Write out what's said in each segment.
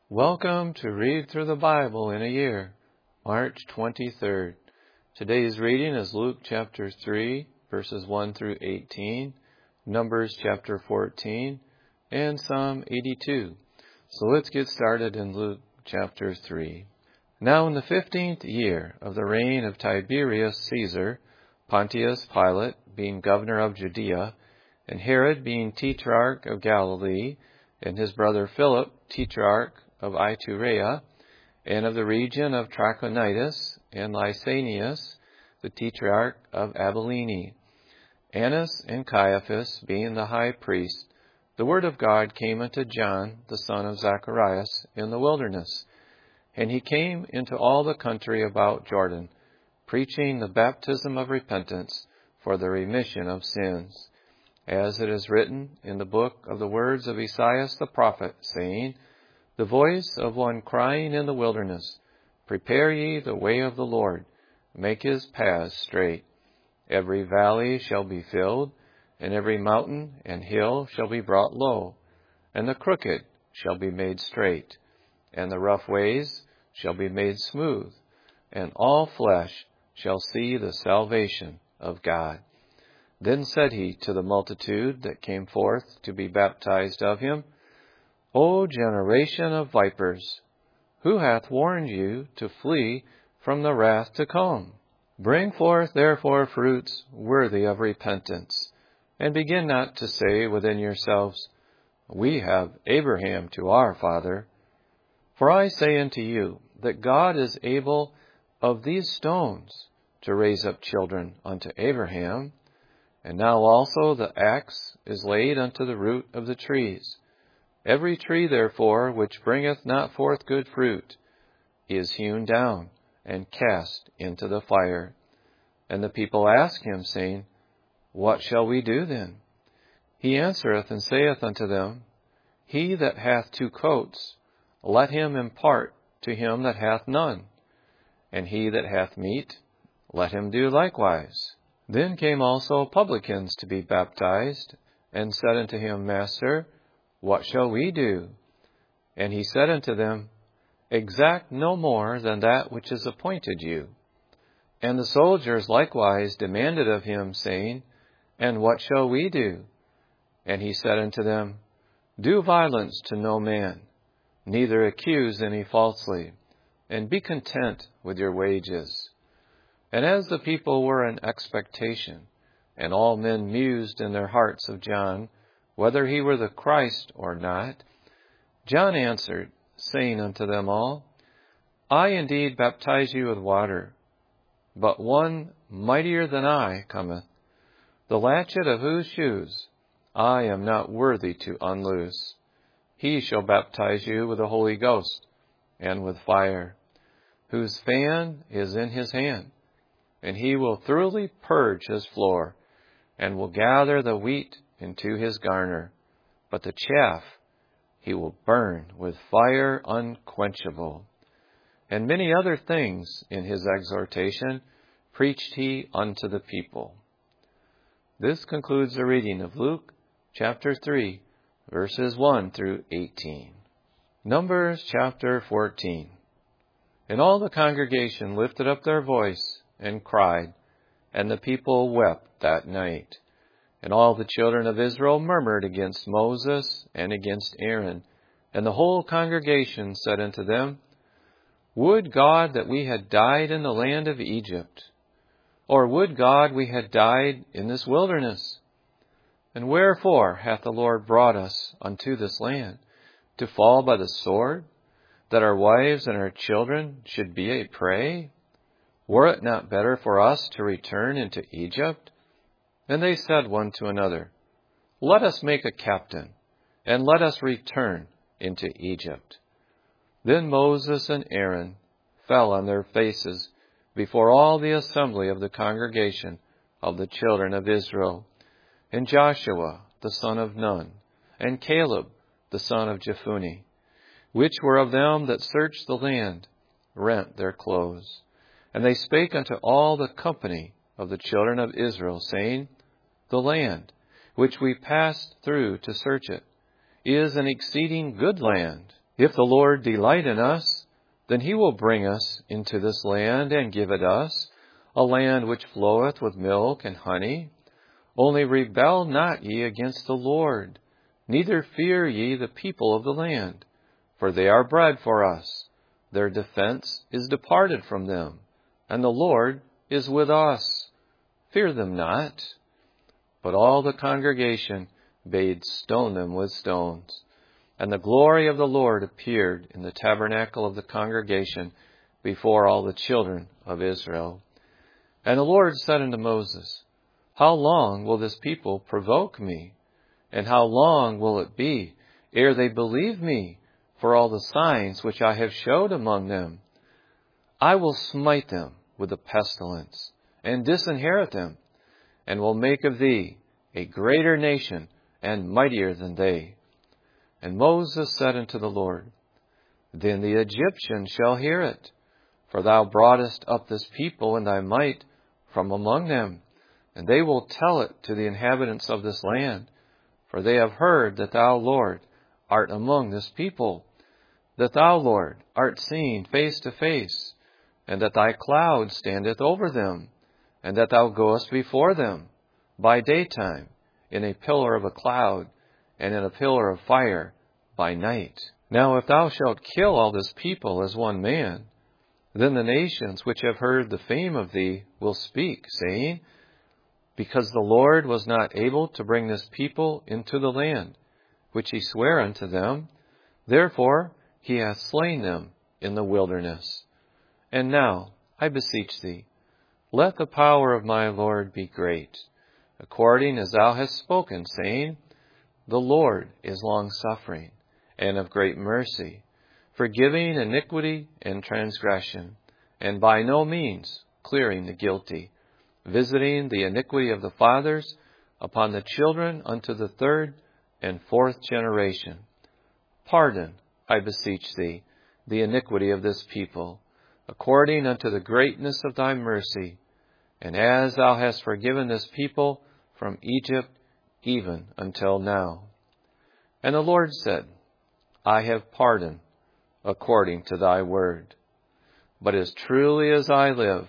Welcome to Read Through the Bible in a Year, March 23rd. Today's reading is Luke chapter 3, verses 1 through 18, Numbers chapter 14, and Psalm 82. So let's get started in Luke chapter 3. Now in the 15th year of the reign of Tiberius Caesar, Pontius Pilate being governor of Judea, and Herod being tetrarch of Galilee, and his brother Philip, tetrarch of Iturea, and of the region of Trachonitis, and Lysanias, the tetrarch of Abilene, Annas and Caiaphas being the high priest, the word of God came unto John, the son of Zacharias, in the wilderness. And he came into all the country about Jordan, preaching the baptism of repentance for the remission of sins, as it is written in the book of the words of Esaias the prophet, saying, The voice of one crying in the wilderness, Prepare ye the way of the Lord, make his paths straight. Every valley shall be filled, and every mountain and hill shall be brought low, and the crooked shall be made straight, and the rough ways shall be made smooth, and all flesh shall see the salvation of God. Then said he to the multitude that came forth to be baptized of him, O generation of vipers, who hath warned you to flee from the wrath to come? Bring forth therefore fruits worthy of repentance, and begin not to say within yourselves, We have Abraham to our father. For I say unto you, that God is able of these stones to raise up children unto Abraham. And now also the axe is laid unto the root of the trees. Every tree, therefore, which bringeth not forth good fruit, is hewn down and cast into the fire. And the people ask him, saying, What shall we do then? He answereth and saith unto them, He that hath two coats, let him impart to him that hath none. And he that hath meat, let him do likewise. Then came also publicans to be baptized, and said unto him, Master, what shall we do? And he said unto them, Exact no more than that which is appointed you. And the soldiers likewise demanded of him, saying, And what shall we do? And he said unto them, Do violence to no man, neither accuse any falsely, and be content with your wages. And as the people were in expectation, and all men mused in their hearts of John, whether he were the Christ or not, John answered, saying unto them all, I indeed baptize you with water, but one mightier than I cometh, the latchet of whose shoes I am not worthy to unloose. He shall baptize you with the Holy Ghost and with fire, whose fan is in his hand. And he will thoroughly purge his floor, and will gather the wheat into his garner, but the chaff he will burn with fire unquenchable. And many other things in his exhortation preached he unto the people. This concludes the reading of Luke chapter 3, verses 1 through 18. Numbers chapter 14. And all the congregation lifted up their voice and cried, and the people wept that night. And all the children of Israel murmured against Moses and against Aaron. And the whole congregation said unto them, Would God that we had died in the land of Egypt, or would God we had died in this wilderness? And wherefore hath the Lord brought us unto this land, to fall by the sword, that our wives and our children should be a prey? Were it not better for us to return into Egypt? And they said one to another, Let us make a captain, and let us return into Egypt. Then Moses and Aaron fell on their faces before all the assembly of the congregation of the children of Israel. And Joshua the son of Nun, and Caleb the son of Jephunneh, which were of them that searched the land, rent their clothes. And they spake unto all the company of the children of Israel, saying, The land, which we passed through to search it, is an exceeding good land. If the Lord delight in us, then he will bring us into this land and give it us, a land which floweth with milk and honey. Only rebel not ye against the Lord, neither fear ye the people of the land, for they are bread for us. Their defense is departed from them, and the Lord is with us. Fear them not. But all the congregation bade stone them with stones. And the glory of the Lord appeared in the tabernacle of the congregation before all the children of Israel. And the Lord said unto Moses, How long will this people provoke me? And how long will it be ere they believe me for all the signs which I have showed among them? I will smite them with the pestilence, and disinherit them, and will make of thee a greater nation and mightier than they. And Moses said unto the Lord, Then the Egyptians shall hear it, for thou broughtest up this people in thy might from among them, and they will tell it to the inhabitants of this land, for they have heard that thou, Lord, art among this people, that thou, Lord, art seen face to face, and that thy cloud standeth over them, and that thou goest before them by daytime in a pillar of a cloud, and in a pillar of fire by night. Now if thou shalt kill all this people as one man, then the nations which have heard the fame of thee will speak, saying, Because the Lord was not able to bring this people into the land, which he sware unto them, therefore he hath slain them in the wilderness. And now, I beseech thee, let the power of my Lord be great, according as thou hast spoken, saying, The Lord is long-suffering, and of great mercy, forgiving iniquity and transgression, and by no means clearing the guilty, visiting the iniquity of the fathers upon the children unto the third and fourth generation. Pardon, I beseech thee, the iniquity of this people, according unto the greatness of thy mercy, and as thou hast forgiven this people from Egypt even until now. And the Lord said, I have pardoned according to thy word. But as truly as I live,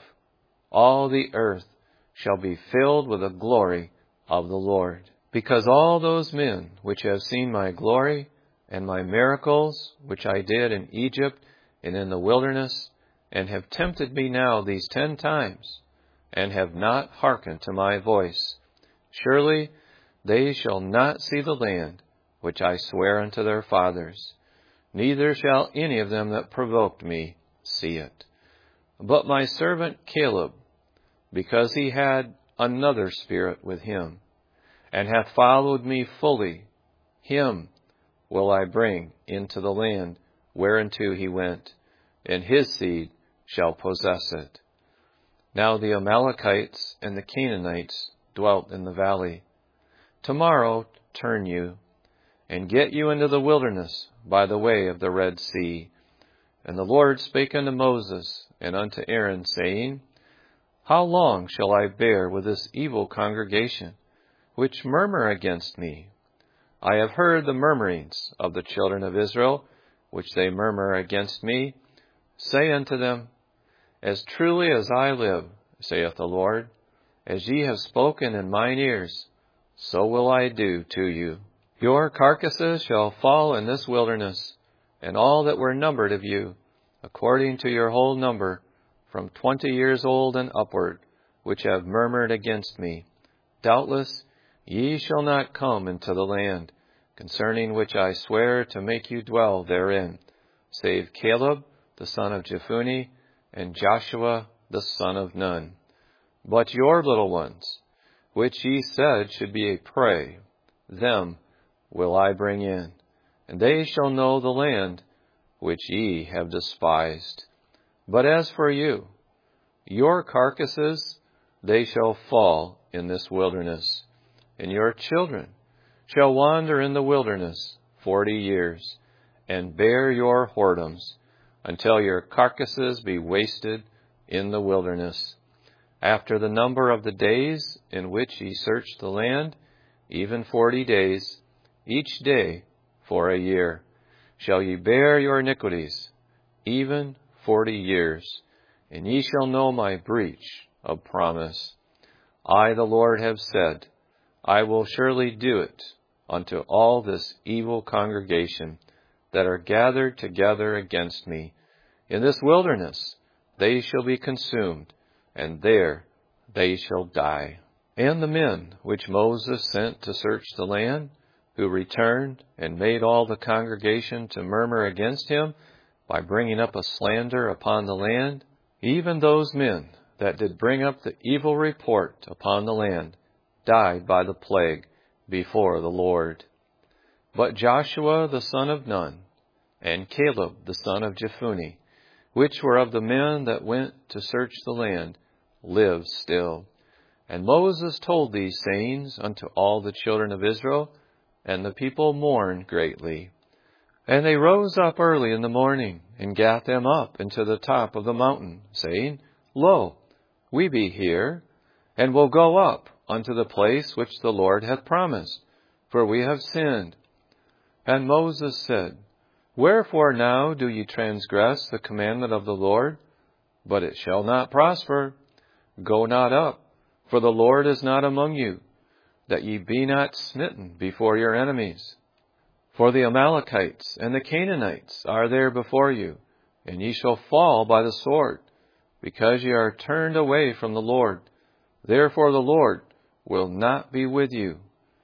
all the earth shall be filled with the glory of the Lord. Because all those men which have seen my glory and my miracles which I did in Egypt and in the wilderness, and have tempted me now these 10 times, and have not hearkened to my voice, surely they shall not see the land which I swear unto their fathers, neither shall any of them that provoked me see it. But my servant Caleb, because he had another spirit with him, and hath followed me fully, him will I bring into the land whereunto he went, and his seed shall possess it. Now the Amalekites and the Canaanites dwelt in the valley. Tomorrow turn you, and get you into the wilderness by the way of the Red Sea. And the Lord spake unto Moses and unto Aaron, saying, How long shall I bear with this evil congregation, which murmur against me? I have heard the murmurings of the children of Israel, which they murmur against me. Say unto them, As truly as I live, saith the Lord, as ye have spoken in mine ears, so will I do to you. Your carcasses shall fall in this wilderness, and all that were numbered of you, according to your whole number, from 20 years old and upward, which have murmured against me. Doubtless ye shall not come into the land, concerning which I swear to make you dwell therein, save Caleb the son of Jephunneh, and Joshua the son of Nun. But your little ones, which ye said should be a prey, them will I bring in, and they shall know the land which ye have despised. But as for you, your carcasses, they shall fall in this wilderness, and your children shall wander in the wilderness 40 years, and bear your whoredoms, until your carcasses be wasted in the wilderness. After the number of the days in which ye search the land, even 40 days, each day for a year. shall ye bear your iniquities, even 40 years, and ye shall know my breach of promise. I, the Lord, have said, I will surely do it unto all this evil congregation that are gathered together against me. In this wilderness they shall be consumed, and there they shall die. And the men which Moses sent to search the land, who returned and made all the congregation to murmur against him by bringing up a slander upon the land, even those men that did bring up the evil report upon the land, died by the plague before the Lord. But Joshua the son of Nun, and Caleb the son of Jephunneh, which were of the men that went to search the land, live still. And Moses told these sayings unto all the children of Israel, and the people mourned greatly. And they rose up early in the morning, and gat them up into the top of the mountain, saying, Lo, we be here, and will go up unto the place which the Lord hath promised, for we have sinned. And Moses said, Wherefore now do ye transgress the commandment of the Lord? But it shall not prosper. Go not up, for the Lord is not among you, that ye be not smitten before your enemies. For the Amalekites and the Canaanites are there before you, and ye shall fall by the sword, because ye are turned away from the Lord. Therefore the Lord will not be with you.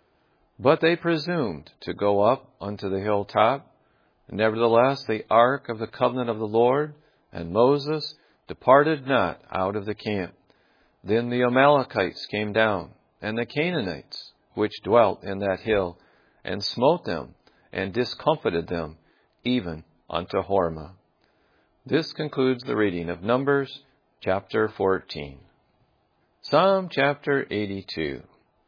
But they presumed to go up unto the hilltop. Nevertheless the ark of the covenant of the Lord and Moses departed not out of the camp. Then the Amalekites came down, and the Canaanites, which dwelt in that hill, and smote them, and discomfited them, even unto Hormah. This concludes the reading of Numbers, chapter 14. Psalm chapter 82.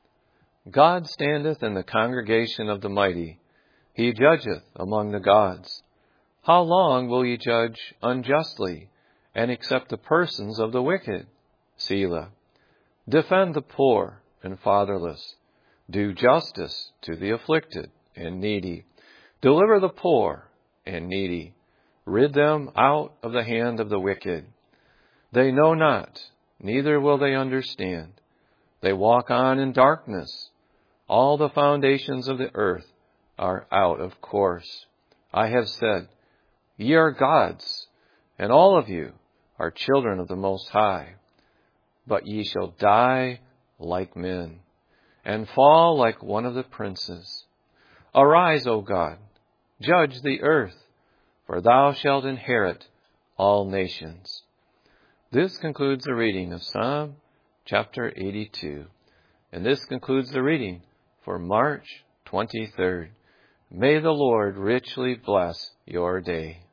God standeth in the congregation of the mighty. He judgeth among the gods. How long will ye judge unjustly, and accept the persons of the wicked? Selah. Defend the poor and fatherless. Do justice to the afflicted and needy. Deliver the poor and needy. Rid them out of the hand of the wicked. They know not, neither will they understand. They walk on in darkness. All the foundations of the earth are out of course. I have said, Ye are gods, and all of you are children of the Most High. But ye shall die like men, and fall like one of the princes. Arise, O God, judge the earth, for thou shalt inherit all nations. This concludes the reading of Psalm chapter 82. And this concludes the reading for March 23rd. May the Lord richly bless your day.